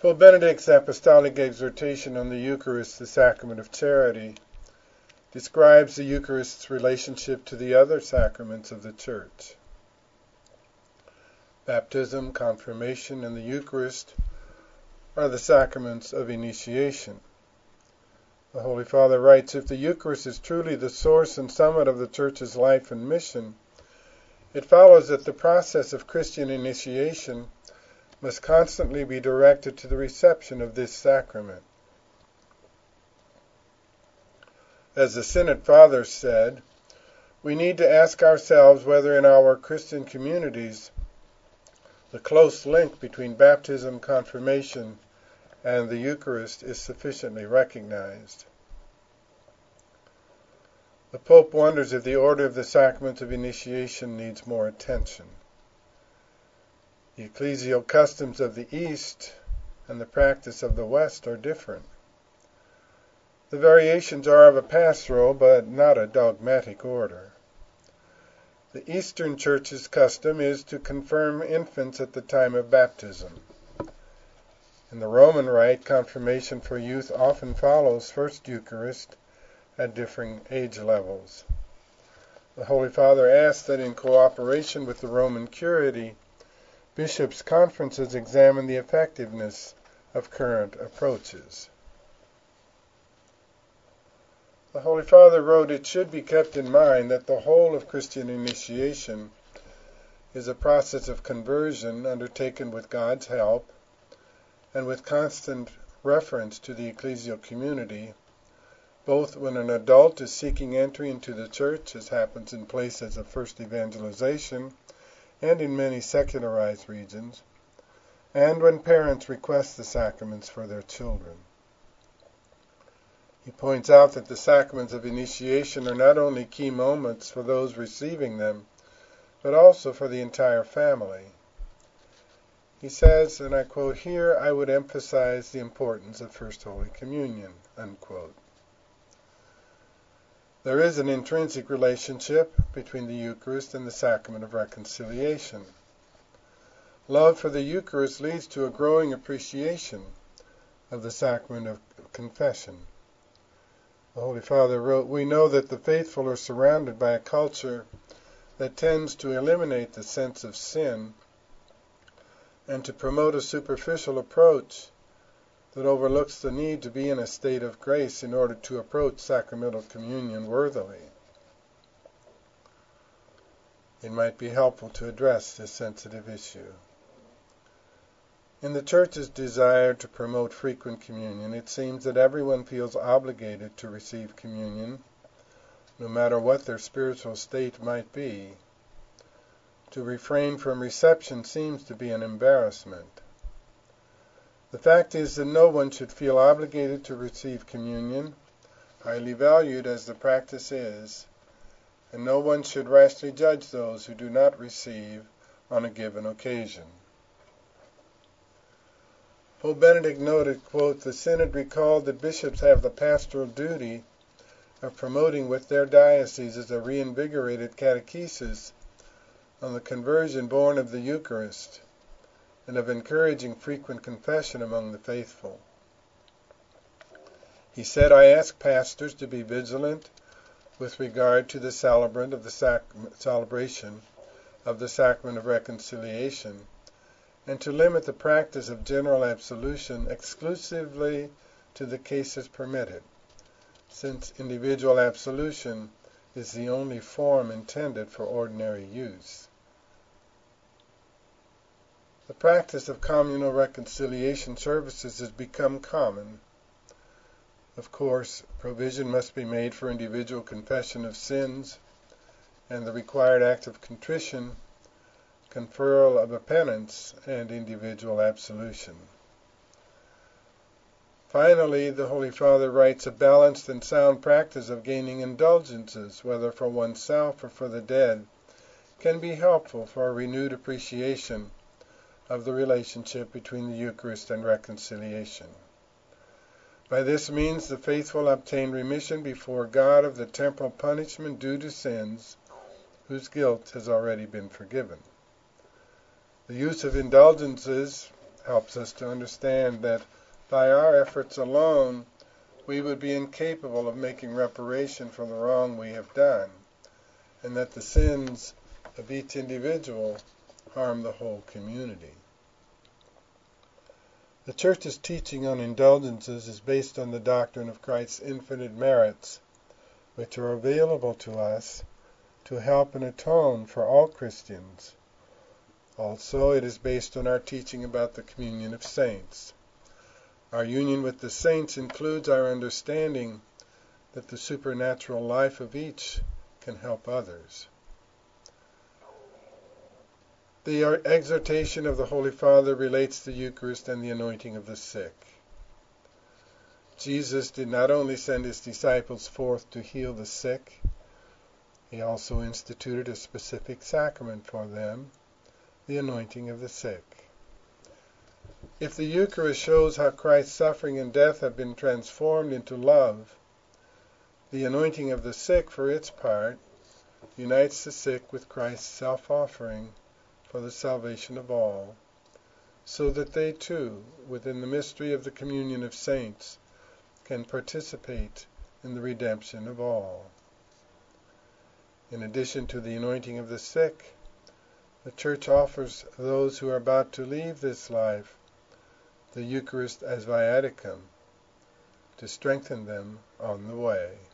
Pope Benedict's apostolic exhortation on the Eucharist, the sacrament of charity, describes the Eucharist's relationship to the other sacraments of the Church. Baptism, confirmation, and the Eucharist are the sacraments of initiation. The Holy Father writes, if the Eucharist is truly the source and summit of the Church's life and mission, it follows that the process of Christian initiation must constantly be directed to the reception of this sacrament. As the Synod Fathers said, we need to ask ourselves whether in our Christian communities the close link between baptism, confirmation, and the Eucharist is sufficiently recognized. The Pope wonders if the order of the sacraments of initiation needs more attention. The ecclesial customs of the East and the practice of the West are different. The variations are of a pastoral but not a dogmatic order. The Eastern Church's custom is to confirm infants at the time of baptism. In the Roman Rite, confirmation for youth often follows First Eucharist at differing age levels. The Holy Father asks that in cooperation with the Roman Curia, bishops' conferences examine the effectiveness of current approaches. The Holy Father wrote, it should be kept in mind that the whole of Christian initiation is a process of conversion undertaken with God's help and with constant reference to the ecclesial community, both when an adult is seeking entry into the Church, as happens in places of first evangelization and in many secularized regions, and when parents request the sacraments for their children. He points out that the sacraments of initiation are not only key moments for those receiving them, but also for the entire family. He says, and I quote, here I would emphasize the importance of First Holy Communion, unquote. There is an intrinsic relationship between the Eucharist and the sacrament of reconciliation. Love for the Eucharist leads to a growing appreciation of the sacrament of confession. The Holy Father wrote, we know that the faithful are surrounded by a culture that tends to eliminate the sense of sin and to promote a superficial approach that overlooks the need to be in a state of grace in order to approach sacramental communion worthily. It might be helpful to address this sensitive issue. In the Church's desire to promote frequent communion, it seems that everyone feels obligated to receive communion, no matter what their spiritual state might be. To refrain from reception seems to be an embarrassment. The fact is that no one should feel obligated to receive communion, highly valued as the practice is, and no one should rashly judge those who do not receive on a given occasion. Pope Benedict noted, quote, the Synod recalled that bishops have the pastoral duty of promoting with their dioceses a reinvigorated catechesis on the conversion born of the Eucharist, and of encouraging frequent confession among the faithful. He said, I ask pastors to be vigilant with regard to the celebration of the sacrament of reconciliation, and to limit the practice of general absolution exclusively to the cases permitted, since individual absolution is the only form intended for ordinary use. The practice of communal reconciliation services has become common. Of course, provision must be made for individual confession of sins and the required act of contrition, conferral of a penance, and individual absolution. Finally, the Holy Father writes, a balanced and sound practice of gaining indulgences, whether for oneself or for the dead, can be helpful for a renewed appreciation of the relationship between the Eucharist and reconciliation. By this means the faithful obtain remission before God of the temporal punishment due to sins whose guilt has already been forgiven. The use of indulgences helps us to understand that by our efforts alone we would be incapable of making reparation for the wrong we have done, and that the sins of each individual harm the whole community. The Church's teaching on indulgences is based on the doctrine of Christ's infinite merits, which are available to us to help and atone for all Christians. Also, it is based on our teaching about the communion of saints. Our union with the saints includes our understanding that the supernatural life of each can help others. The exhortation of the Holy Father relates the Eucharist and the anointing of the sick. Jesus did not only send his disciples forth to heal the sick, he also instituted a specific sacrament for them, the anointing of the sick. If the Eucharist shows how Christ's suffering and death have been transformed into love, the anointing of the sick, for its part, unites the sick with Christ's self-offering for the salvation of all, so that they too, within the mystery of the communion of saints, can participate in the redemption of all. In addition to the anointing of the sick, the Church offers those who are about to leave this life the Eucharist as viaticum, to strengthen them on the way.